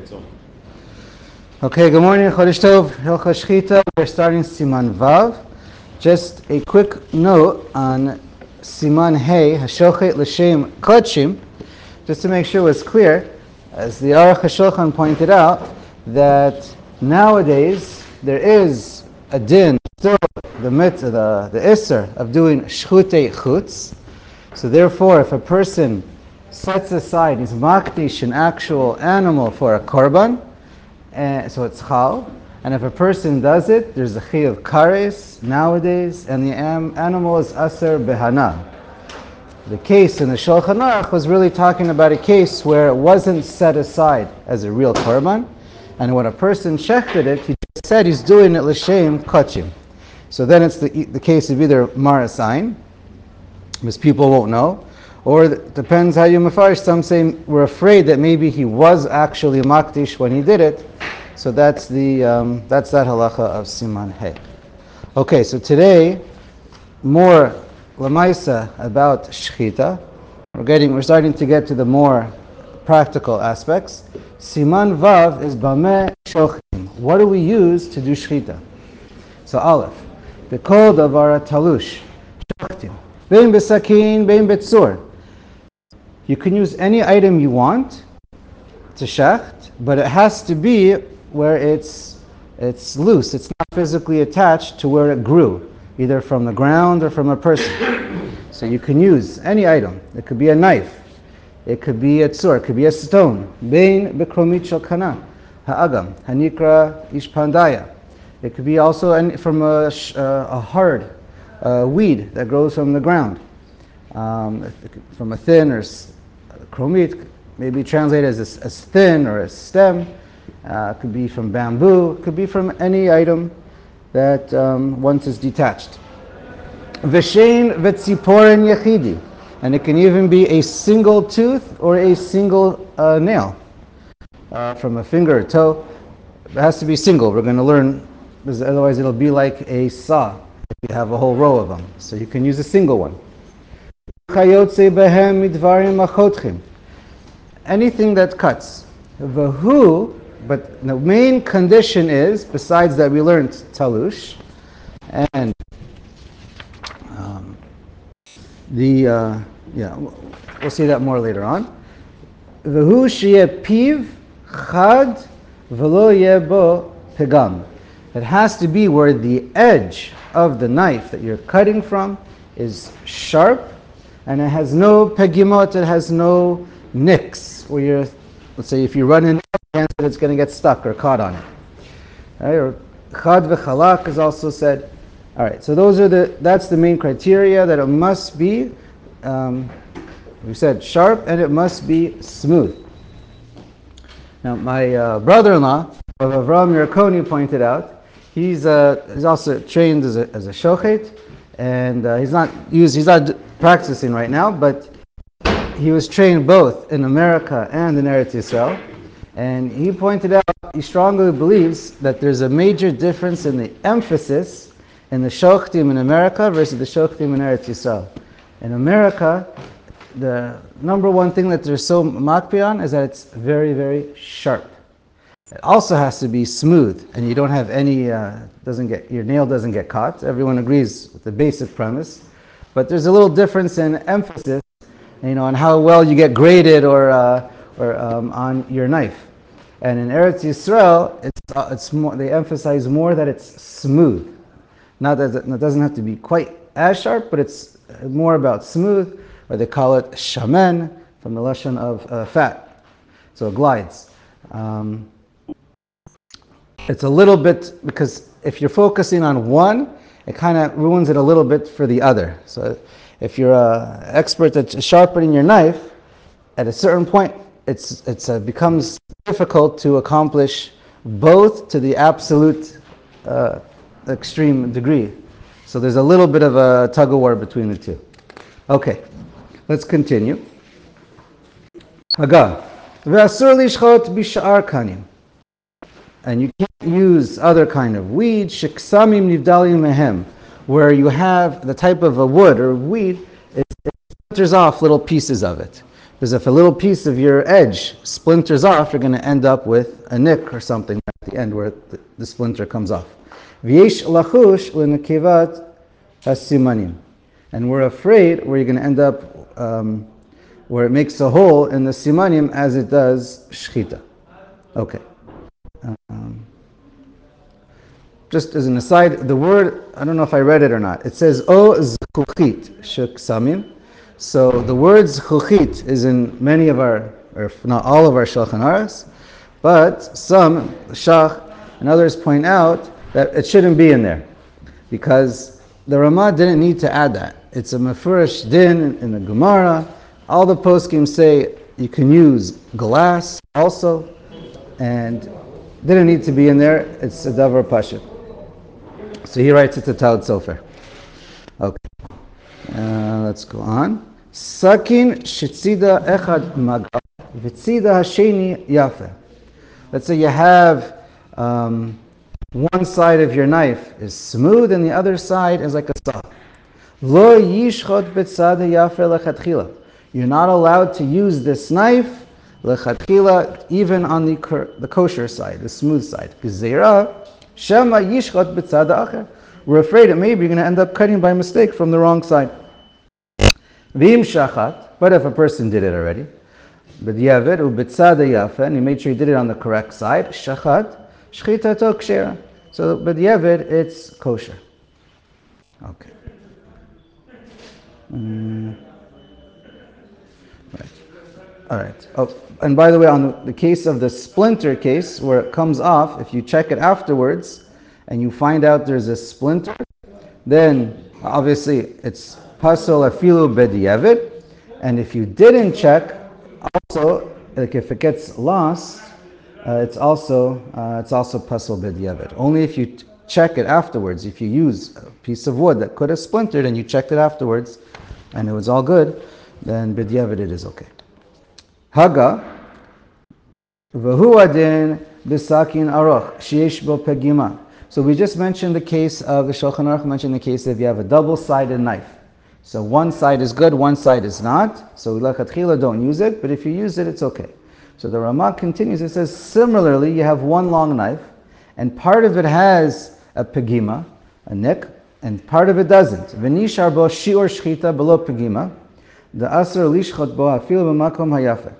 Okay, good morning, Chodesh Tov, Hilchos Shechita. We're starting Siman Vav. Just a quick note on Siman Hey, Hashochet L'Shem Kodshim, just to make sure it's clear, as the Aruch HaShulchan pointed out, that nowadays there is a din, still the Isser of doing Shchutei Chutz. So therefore, if a person sets aside, he's makdish an actual animal for a korban, so it's chal. And if a person does it, there's a chi of kares nowadays, and the animal is aser behana. The case in the Shulchan Aruch was really talking about a case where it wasn't set aside as a real korban, and when a person shechted it, he just said he's doing it l'shem kachim. So then it's the case of either marasayin, because people won't know, or it depends how you mafarish. Some say we're afraid that maybe he was actually makdish when he did it. So that's that halacha of Siman Hey. Okay, so today more lamaisa about shechita. We're starting to get to the more practical aspects. Siman Vav is bameh shochim. What do we use to do shechita? So Aleph, b'kol davar talush shochtim, bein b'sakin, bein b'tzur. You can use any item you want to shecht, but it has to be where it's loose. It's not physically attached to where it grew, either from the ground or from a person. So you can use any item. It could be a knife. It could be a tzur. It could be a stone. Bein b'kromit shel kana, ha'agam, hanikra ishpandaya. It could be also from a hard weed that grows from the ground. From a thin or kromit, maybe translated as thin or as stem. Could be from bamboo, could be from any item that once is detached. V'shein v'tziporen yechidi, and it can even be a single tooth or a single nail, from a finger or toe. It has to be single. We're going to learn, because otherwise it'll be like a saw if you have a whole row of them. So you can use a single one. Chayotze behem midvarim achotchim, anything that cuts. V'hu, but the main condition is, besides that we learned talush, and we'll see that more later on. V'hu sheyeh piv chad v'lo yeh bo pegam. It has to be where the edge of the knife that you're cutting from is sharp, and it has no pegimot, it has no nicks, where you're, let's say if you run in, it's going to get stuck or caught on it. Right? Or chad v'chalak is also said. All right, so that's the main criteria, that it must be, we said sharp, and it must be smooth. Now, my brother-in-law, Avraham Yerkoni, pointed out, he's also trained as a shochet, and he's not practicing right now, but he was trained both in America and in Eretz Yisrael. And he pointed out, he strongly believes that there's a major difference in the emphasis in the shochtim in America versus the shochtim in Eretz Yisrael. In America, the number one thing that they're so makpi on is that it's very, very sharp. It also has to be smooth, and you don't have any, your nail doesn't get caught. Everyone agrees with the basic premise. But there's a little difference in emphasis, on how well you get graded or on your knife. And in Eretz Yisrael, it's more, they emphasize more that it's smooth. Not that it doesn't have to be quite as sharp, but it's more about smooth, or they call it shamen, from the lashon of fat. So it glides. It's a little bit, because if you're focusing on one, it kind of ruins it a little bit for the other. So if you're an expert at sharpening your knife, at a certain point, it becomes difficult to accomplish both to the absolute extreme degree. So there's a little bit of a tug of war between the two. Okay, let's continue. Haga. Ve'asur lishchot b'sha'ar kanim. And you can't use other kind of weed, shiksamim nivdalim mehem, where you have the type of a wood or weed, it splinters off little pieces of it. Because if a little piece of your edge splinters off, you're going to end up with a nick or something at the end where the splinter comes off. V'yesh lachush l'nekevat hasimanim. And we're afraid where you're going to end up where it makes a hole in the simanim as it does shchita. Okay. Just as an aside, the word, I don't know if I read it or not, it says O zchuchit sheksamim. So the word zchuchit is in many of our, or if not all of our Shulchan Aruch, but some, Shach and others point out that it shouldn't be in there because the Ramah didn't need to add that. It's a mefurish din in the Gemara. All the poskim say you can use glass also, and didn't need to be in there. It's a davar pashut. So he writes it to Talmud Sofer. Okay, let's go on. Sakin shetzida echad maga v'tzida hasheni yafe. Let's say you have one side of your knife is smooth and the other side is like a saw. Lo yishchot b'tzad yafe lechatchila. You're not allowed to use this knife lechatchila even on the kosher side, the smooth side. Gzeira shema yishchot b'tzad acher. We're afraid that maybe you're going to end up cutting by mistake from the wrong side. V'im shachat. But if a person did it already, b'diavad u'b'tzad yafe, and he made sure he did it on the correct side, shachat shchitato kshera. So b'diavad it's kosher. Okay. Right. All right. Oh, and by the way, on the case of the splinter case, where it comes off, if you check it afterwards and you find out there's a splinter, then obviously it's pasol afilu b'diavad. And if you didn't check, also, like if it gets lost, it's also pasol b'diavad. Only if you check it afterwards. If you use a piece of wood that could have splintered and you checked it afterwards, and it was all good, then b'diavad it is okay. Haga v'hu adin b'sakin aruch sheyesh bo pegima. So we just mentioned the case of the Shulchan Aruch mentioned the case if you have a double-sided knife. So one side is good, one side is not. So lechatchila don't use it, but if you use it, it's okay. So the Ramah continues. It says similarly, you have one long knife, and part of it has a pegima, a nick, and part of it doesn't. V'nishar bo shi'or shchita below pegima. The asr lishchot bo afil b'makom hayafe.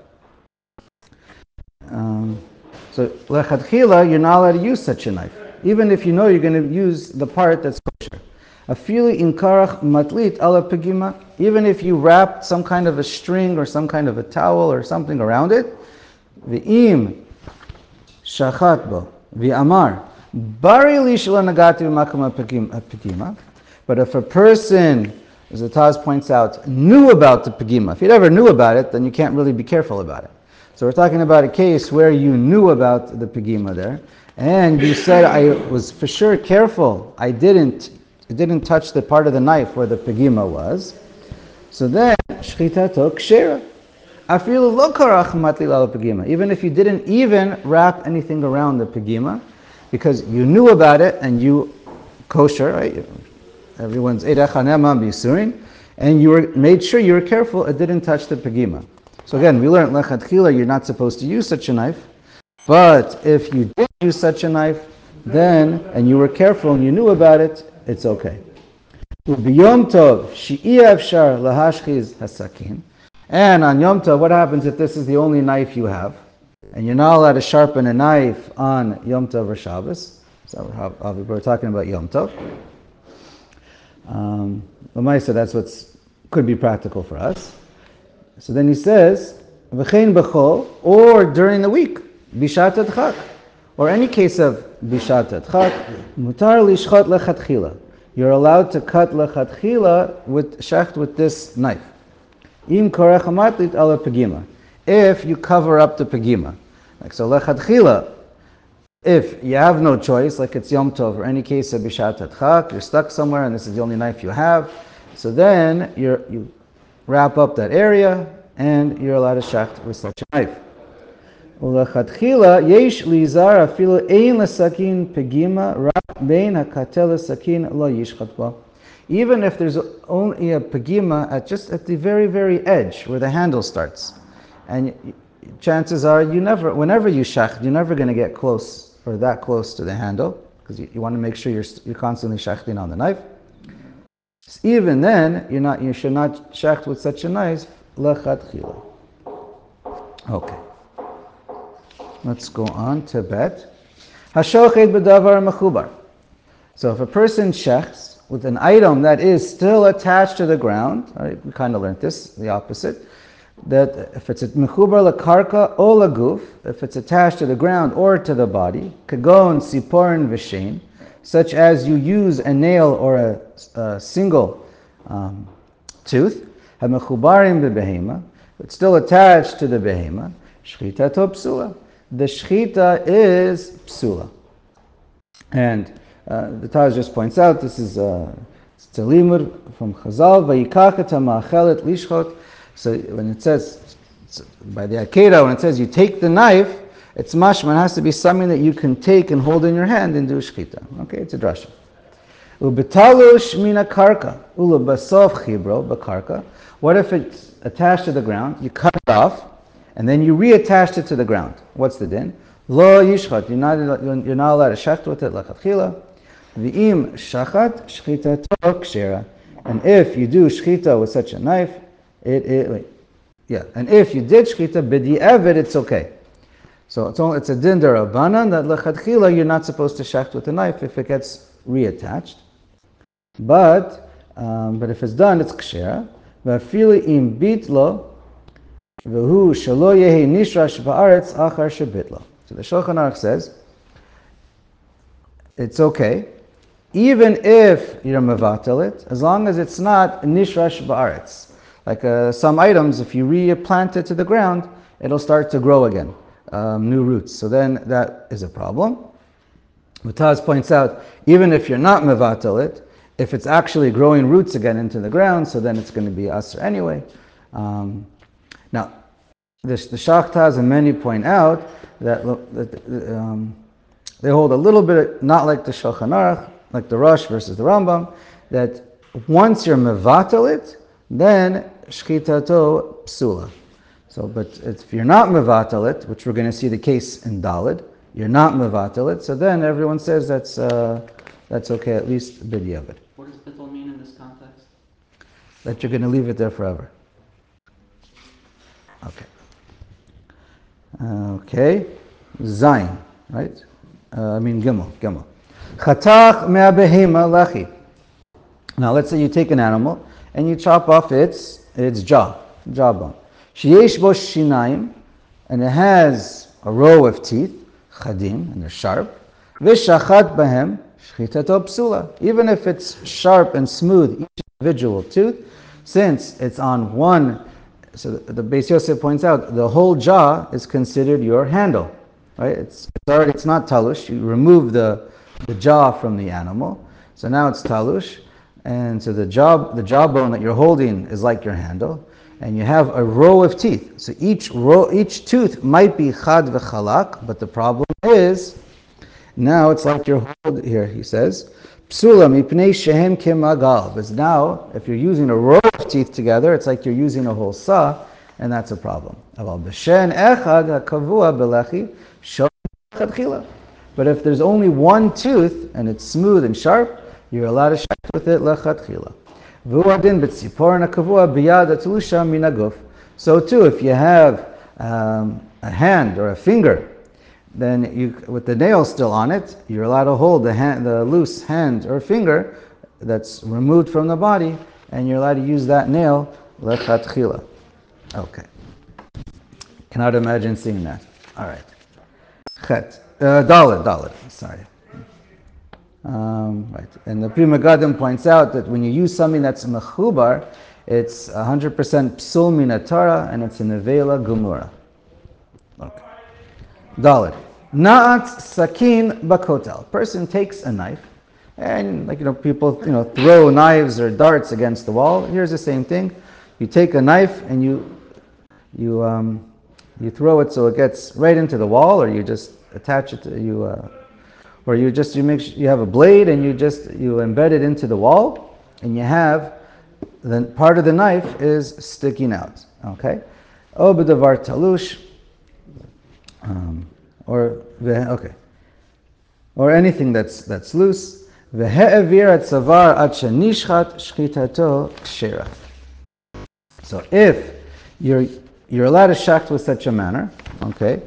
So lechatchila, you're not allowed to use such a knife, even if you know you're going to use the part that's kosher. Afili in karach matlit ala pegima. Even if you wrapped some kind of a string or some kind of a towel or something around it. V'im shachat bo v'amar bari li shelo nagati b'makom pegima. But if a person, as the Taz points out, knew about the pegima, if you ever knew about it, then you can't really be careful about it. So we're talking about a case where you knew about the pegima there, and you said, I was for sure careful, it didn't touch the part of the knife where the pegima was. So then, shchitato kshera. Afilu lo karach matlil ala pegima. Even if you didn't even wrap anything around the pegima, because you knew about it and you kosher, right? Everyone's erecha ne'eman b'yisurin, and you made sure you were careful, it didn't touch the pegima. So again, we learned lechatchila, you're not supposed to use such a knife. But if you did use such a knife, then, and you were careful and you knew about it, it's okay. B'yom tov she'i efshar lahashchiz hasakin. And on Yom Tov, what happens if this is the only knife you have, and you're not allowed to sharpen a knife on Yom Tov or Shabbos? So we're talking about Yom Tov. L'maisa, that's what could be practical for us. So then he says, v'chein b'chol, or during the week, bishat adchak, or any case of bishat adchak, mutar lishchot lechatchila. You're allowed to cut lechatchila with shecht with this knife. Im korech hamatlit ala pegima. If you cover up the pegima. Like so lechatchila, if you have no choice, like it's Yom Tov or any case of bishat adchak, you're stuck somewhere and this is the only knife you have, so then you wrap up that area and you're allowed to shecht with such a knife. Ulechatchila yesh lizar afilu ein lesakin pegima rak bein hakatel lesakin lo yishchat ba. Even if there's only a pegima just at the very, very edge where the handle starts. and chances are whenever you shecht, you're never going to get close or that close to the handle, because you want to make sure you're constantly shechting on the knife. Even then, you should not shecht with such a knife lechatchila. Okay. Let's go on to bet. Hashochet b'davar mechubar. So if a person shechts with an item that is still attached to the ground, right, we kind of learned this, the opposite, that if it's mechubar lakarka or laguf, if it's attached to the ground or to the body, kagon, siporin, v'shein, such as you use a nail or a single tooth, ha-mechubarim b'behema, it's still attached to the behema, shchita to psula. The shchita is psula. And the Taz just points out, this is it's a limud from Chazal, vayikach et ha-ma'achelet lishchot. So when it says, by the Akedah, when it says you take the knife, it's mashman, it has to be something that you can take and hold in your hand and do shchita. Okay, it's a drasha. Ubetalush mina karka, ulabasof chibro bakarka. What if it's attached to the ground? You cut it off, and then you reattach it to the ground. What's the din? Lo yishchat. You're not allowed to shecht with it. Lachatchila. V'im shachat shchita kshera. And if you do shchita with such a knife, and if you did shchita b'di'evet, it's okay. So it's a din derabanan that lechatchila you're not supposed to shecht with a knife if it gets reattached. But if it's done, it's kshera. V'afili im bitlo v'hu shelo yehi nishrash ba'aretz achar shebitlo. So the Shulchan Aruch says it's okay, even if you're mevatel it, as long as it's not nishrash ba'aretz. Like some items, if you replant it to the ground, it'll start to grow again, new roots. So then that is a problem. Taz points out, even if you're not mevatel it, if it's actually growing roots again into the ground, so then it's going to be asr anyway. Now, the Shach Taz and many point out that they hold a little bit, not like the Shulchan Aruch, like the Rosh versus the Rambam, that once you're mevatel it, then shchitato psula. So, but if you're not mevatel it, which we're going to see the case in Daled, you're not mevatel it, so then everyone says that's okay, at least b'diavad. What does bittul mean in this context? That you're going to leave it there forever. Okay. Okay. Zayin, right? Gimel. Chatach mea behema lachi. Now let's say you take an animal and you chop off its jawbone. Sheyesh bo shinayim, and it has a row of teeth, chadim, and they're sharp. V'shachat bahem shchitato psula. Even if it's sharp and smooth, each individual tooth, since it's on one, so the Beis Yosef points out, the whole jaw is considered your handle, right? It's not talush. You remove the jaw from the animal, so now it's talush. And so the jawbone that you're holding is like your handle, and you have a row of teeth. So each tooth might be chad v'chalak, but the problem is, now it's like you're holding here. He says, psula mipnei shehem kemagal. Because now, if you're using a row of teeth together, it's like you're using a whole saw, and that's a problem. Aval b'shen echad hakavua belechi shol chadchila. But if there's only one tooth and it's smooth and sharp, you're allowed to shecht with it lechatchila. V'uadin b'tziporin hakavua b'yad atlusha minaguf. So too, if you have a hand or a finger, then you, with the nail still on it, you're allowed to hold the loose hand or finger that's removed from the body, and you're allowed to use that nail lechatchila. Okay. Cannot imagine seeing that. All right. Chet. Daled. Sorry. Right. And the Pri Megadim points out that when you use something that's mechubar, it's 100% psul min Torah, and it's a nevela gumura. Okay. Daled. Na'at sakin bakotel. Person takes a knife, and people throw knives or darts against the wall. Here's the same thing. You take a knife and you throw it so it gets right into the wall, or you just attach it to or you make sure you have a blade and you embed it into the wall, and you have the part of the knife is sticking out. Okay. O b'davar talush, okay, or anything that's loose. V'he'evir atzavar ad shenishchat shchitato kshera. So if you're allowed to shacht with such a manner, okay.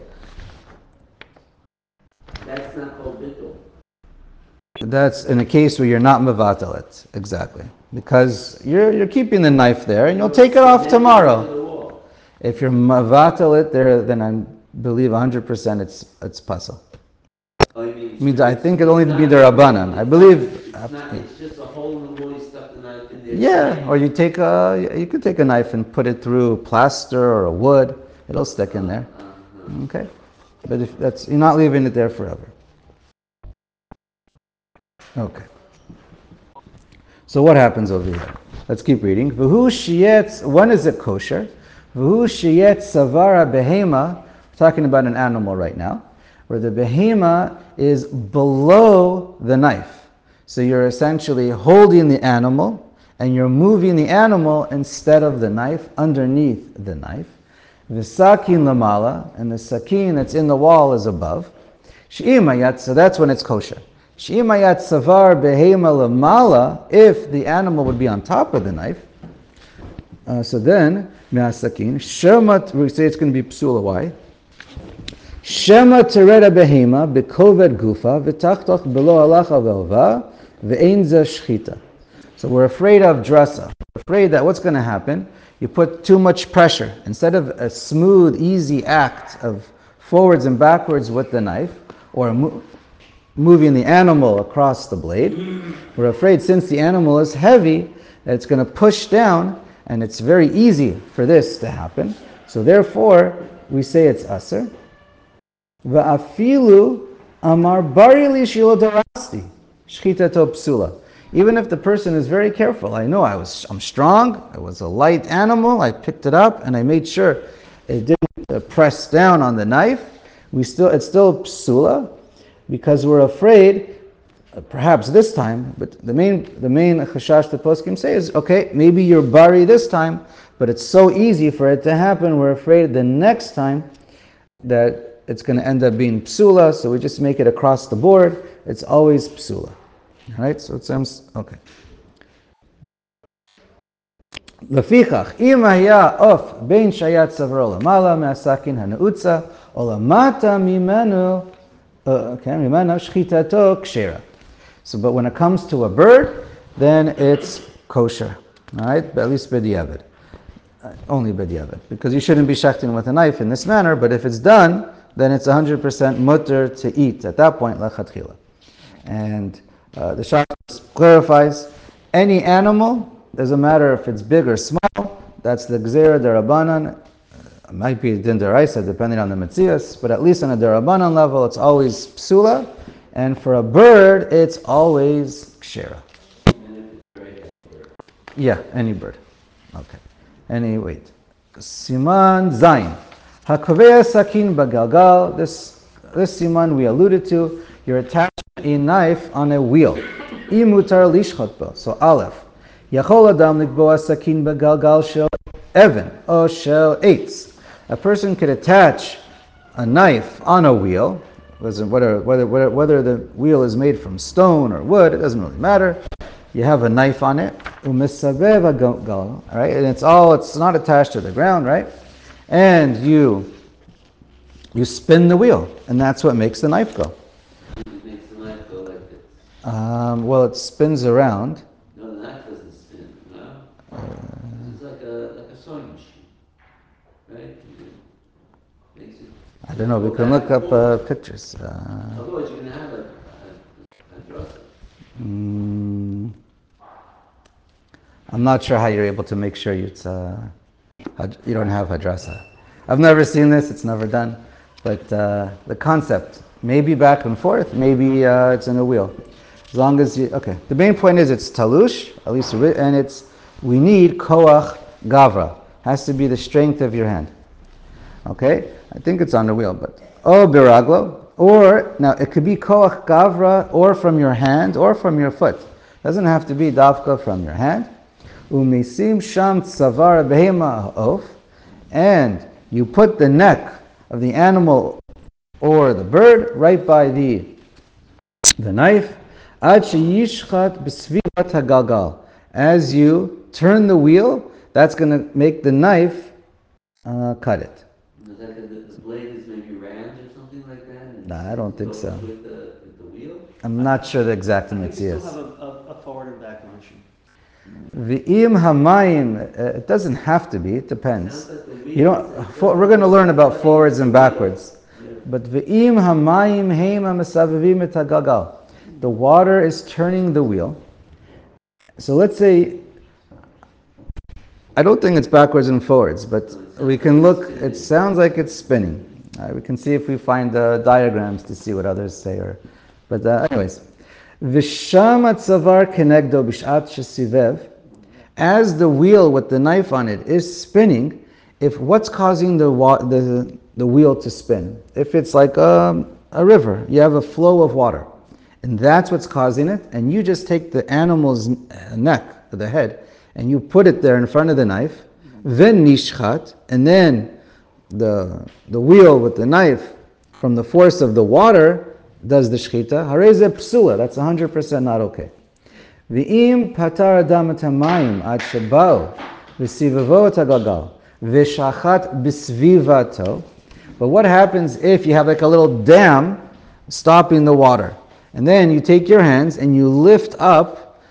That's not called bittul. That's in a case where you're not mevatalit, exactly, because you're keeping the knife there, and you'll take it off tomorrow. If you're mevatalit there, then I believe 100% it's puzzle. Oh, you mean? Means I think it only be the rabbanan. I believe. It's just a hole in the wall. You stuck the knife in there. Yeah, or you could take a knife and put it through plaster or a wood. It'll stick in there. Okay, but if you're not leaving it there forever. Okay. So what happens over here? Let's keep reading. V'hu shiyetz. When is it kosher? V'hu shiyetz savara behema. We're talking about an animal right now, where the behema is below the knife. So you're essentially holding the animal and you're moving the animal instead of the knife, underneath the knife. V'sakin lamala, and the sakin that's in the wall is above. She'imayat, so that's when it's kosher. She'imayat savar behema lamala, if the animal would be on top of the knife. So then, me'asakin, shemat, we say it's going to be psula, why? Shema tereda behema bekoved gufa v'tachtoch below halacha ve'ova ve'ein ze shchita. So we're afraid of drasa. We're afraid that what's going to happen? You put too much pressure. Instead of a smooth, easy act of forwards and backwards with the knife, or moving the animal across the blade, we're afraid since the animal is heavy, that it's going to push down, and it's very easy for this to happen. So therefore, we say it's aser. Va'afilu amar bari li shilo darasti shchitato psula. Even if the person is very careful, I know I'm strong, it was a light animal, I picked it up and I made sure it didn't press down on the knife, it's still psula, because we're afraid, perhaps this time, but the main chashash the poskim say is, okay, maybe you're bari this time, but it's so easy for it to happen, we're afraid the next time that it's going to end up being psula, so we just make it across the board. It's always psula. All right, so it sounds okay. Lefichach, im haya of bein shayat savro lamala me'asakin haneutza olamata mimenu shchitato kshera. So, but when it comes to a bird, then it's kosher. All right, but at least b'diavad. Only b'diavad, because you shouldn't be shechting with a knife in this manner. But if it's done, then it's 100% mutter to eat at that point, lachatchila. And the Shach clarifies, any animal, doesn't matter if it's big or small, that's the gzera derabanan. It might be din deraisa, depending on the metzias, but at least on a derabanan level, it's always psula. And for a bird, it's always kshera. Yeah, any bird. Okay. Wait. Siman Zayin. Hakovea sakin bagalgal. This siman we alluded to. You're attaching a knife on a wheel. Imutar lishchot bo. So aleph. Yachol adam likboa sakin bagalgal shel even o shel eitz. A person could attach a knife on a wheel. Whether the wheel is made from stone or wood, it doesn't really matter. You have a knife on it. Umisavev gal. Right, and it's not attached to the ground, right? And you spin the wheel, and that's what makes the knife go. It makes the knife go like this. Well, it spins around. No, the knife doesn't spin. No, it's like a sewing machine, right? Makes it. I don't know. We can look up pictures. Otherwise, you're gonna have a dresser. I'm not sure how you're able to make sure you don't have hadrasa. I've never seen this, it's never done. But the concept, maybe back and forth, maybe it's in a wheel. As long as okay. The main point is it's talush, at least, and we need koach gavra. Has to be the strength of your hand. Okay? I think it's on the wheel, but biraglo, or now it could be koach gavra, or from your hand, or from your foot. Doesn't have to be davka from your hand. Umisim sham tsavar behema of, and You put the neck of the animal or the bird right by the knife. Ad sheyishchat b'svivat hagalgal. As you turn the wheel, that's going to make the knife cut it. Is that the blade is maybe rammed or something like that? And Nah, I don't think goes so. with the wheel? I'm not sure the exact I think you mitzvah. still have a forward or back motion. V'im hamayim, it doesn't have to be, it depends. Sounds like the wheel You don't, we're going to learn about forwards and backwards. But v'im hamayim heima mesavevim et hagagal. The water is turning the wheel. So let's say, I don't think it's backwards and forwards, but we can look, it sounds like it's spinning. We can see if we find the diagrams to see what others say. But anyways. V'sham atzavar kenegdo b'shat shesivev. As the wheel with the knife on it is spinning, if what's causing the wheel to spin, if it's like a river, you have a flow of water, and that's what's causing it, and you just take the animal's neck, the head, and you put it there in front of the knife, then nishchat, and then the wheel with the knife, from the force of the water, does the shchita. Hareze psula, that's 100% not okay. V'im patar adam et hamayim ad shebao v'sivavo et hagagal v'shachat b'svivato. But what happens if you have like a little dam stopping the water, and then you take your hands and you lift up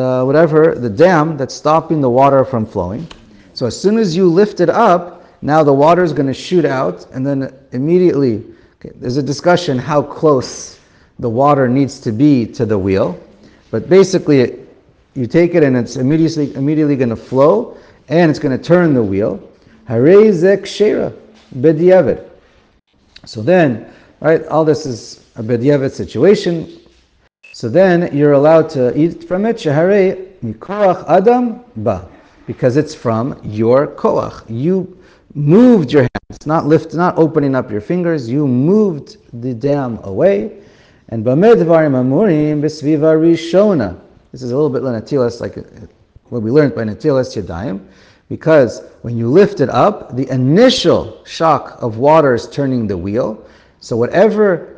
the dam that's stopping the water from flowing. So as soon as you lift it up, now the water is going to shoot out, and then immediately, there's a discussion how close the water needs to be to the wheel. But basically, you take it and it's immediately going to flow, and it's going to turn the wheel. Harei zeh kshera b'diavad. So then, right, all this is a b'diavad situation. So then you're allowed to eat from it. Sheharei mikoach adam ba, because it's from your koach. You moved your hands, not opening up your fingers. You moved the dam away. And b'meh dvarim amurim b'sviva rishona. This is a little bit Natilas, like what we learned by Natilas Yadayim, because when you lift it up, the initial shock of water is turning the wheel. So whatever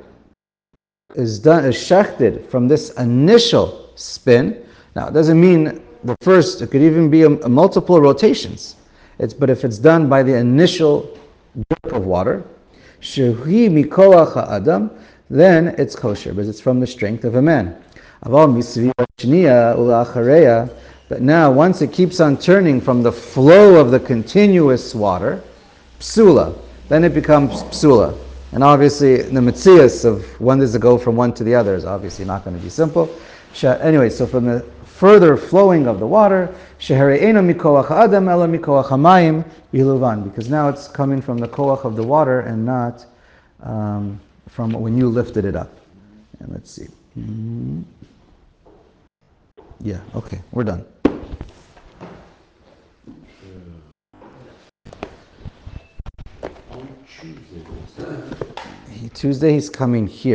is done is shechted from this initial spin. Now it doesn't mean the first; it could even be a multiple rotations. But if it's done by the initial drip of water, shehi mikoach ha'adam, then it's kosher, because it's from the strength of a man. But now, once it keeps on turning from the flow of the continuous water, psula, then it becomes psula. And obviously, the mitzias of when does it go from one to the other is obviously not going to be simple. Anyway, so from the further flowing of the water, because now it's coming from the koach of the water and not from when you lifted it up. And let's see. Yeah, okay, we're done. Tuesday he's coming here.